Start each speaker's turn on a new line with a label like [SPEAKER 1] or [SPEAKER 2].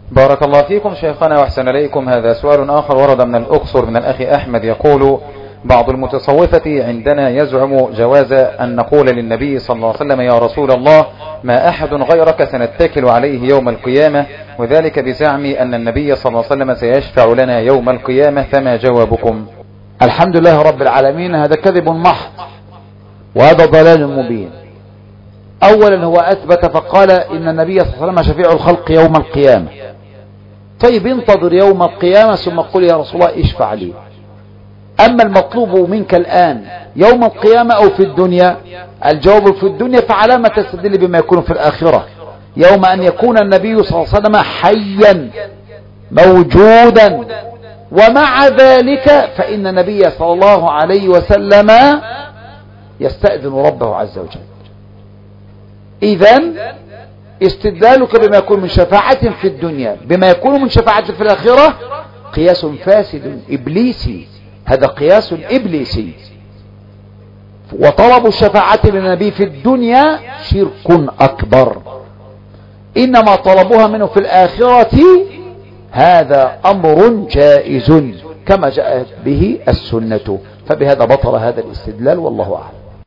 [SPEAKER 1] بارك الله فيكم شيخنا وأحسن إليكم. هذا سؤال آخر ورد من الأقصر من الأخ أحمد يقول: بعض المتصوفة عندنا يزعم جواز أن نقول للنبي صلى الله عليه وسلم: يا رسول الله، ما أحد غيرك سنتكل عليه يوم القيامة، وذلك بزعم أن النبي صلى الله عليه وسلم سيشفع لنا يوم القيامة، فما جوابكم؟
[SPEAKER 2] الحمد لله رب العالمين. هذا كذب محض وهذا ضلال مبين. أولا هو أثبت فقال إن النبي صلى الله عليه وسلم شفيع الخلق يوم القيامة. طيب انتظر يوم القيامة ثم قل يا رسول الله اشفع لي. أما المطلوب منك الآن يوم القيامة أو في الدنيا، الجواب في الدنيا، فعلى ما تستدل بما يكون في الآخرة يوم أن يكون النبي صلى الله عليه وسلم حيا موجودا، ومع ذلك فإن النبي صلى الله عليه وسلم يستأذن ربه عز وجل. إذن استدلالك بما يكون من شفاعة في الدنيا بما يكون من شفاعة في الآخرة قياس فاسد إبليسي، هذا قياس إبليسي. وطلب الشفاعة للنبي في الدنيا شرك أكبر، إنما طلبها منه في الآخرة هذا أمر جائز كما جاءت به السنة، فبهذا بطل هذا الاستدلال والله أعلم.